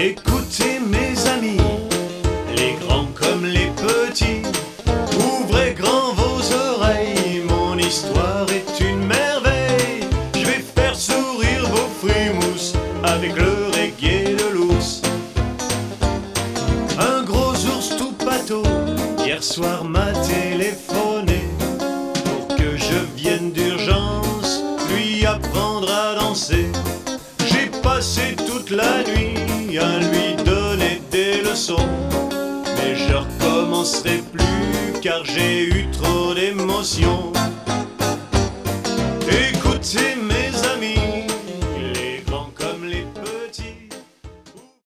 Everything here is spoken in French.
Écoutez mes amis, les grands comme les petits, ouvrez grand vos oreilles, mon histoire est une merveille. Je vais faire sourire vos frimouses avec le reggae de l'ours. Un gros ours tout pâteau, hier soir m'a téléphoné pour que je vienne d'urgence lui apprendre à danser. J'ai passé toute la nuit à lui donner des leçons, mais je recommencerai plus car j'ai eu trop d'émotions. Écoutez